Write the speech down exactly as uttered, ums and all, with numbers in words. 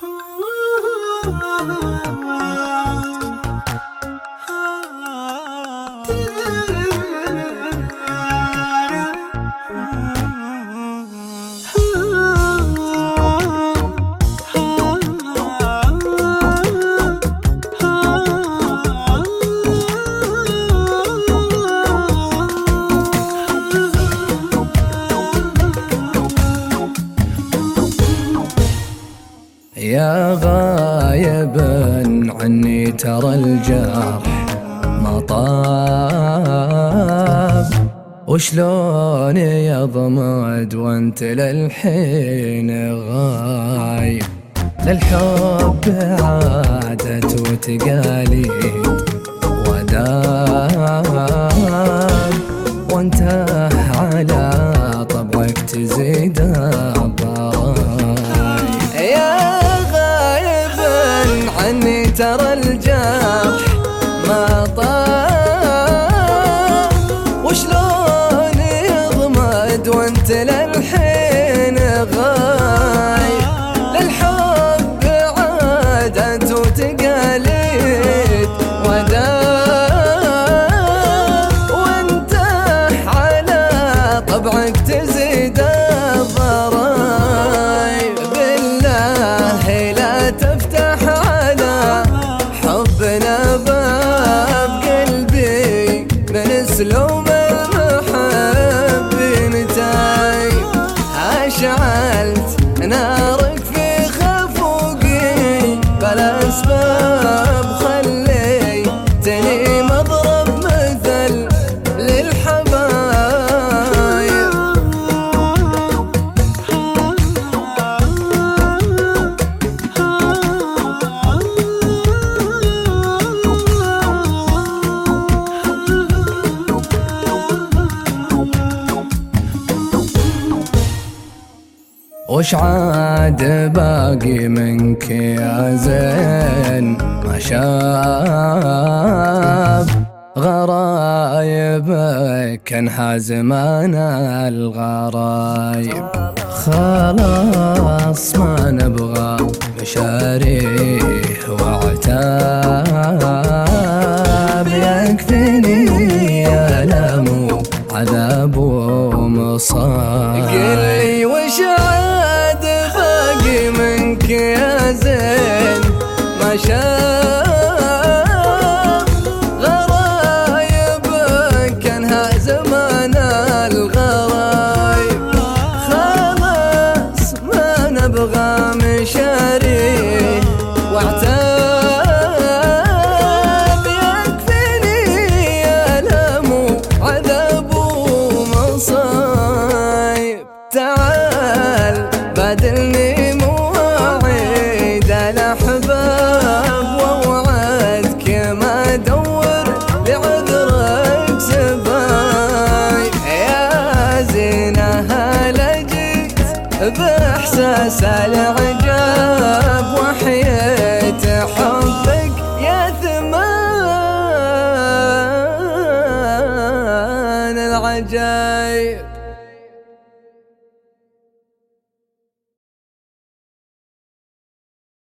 يا غايبا عني ترى الجرح ما طاب، وشلون يضمد وانت للحين غايب. للحب عادت وتقاليد وداب، وانت على طبعك تزيد الضرايب. يا عني ترى الجرح ما طاب، وشلون يضمد وانت للحين غايب. للحب عادت وتقاليد وداب، وانت على طبعك تزيد الضرايب. بالله لا تفتح حبنا باب قلبي من سلوم المحبين تايب. أشعلت نارك في خفوقي بلا أسباب، خليتني مضرب مثل للحبايب. وش عاد باقي منك يا زين ما شاف غرايبك انحازمان الغرايب. خلاص ما نبغى مشاريه وعتاب، يكفيني ألم وعذاب ومصايب. قلي وش عاد باقي منك يا زين ما شاف غرايبك انها زمان الغرايب. خلاص ما نبغى مشاريه واعتاب، يكفيني ألم وعذاب ومصايب. تعال بادلني مواعيد الأحباب، ووعدك ما دور لعذرك سبايب. يا زينها لجيت بإحساس العجاب، وحييت حبك يا ثمان العجايب.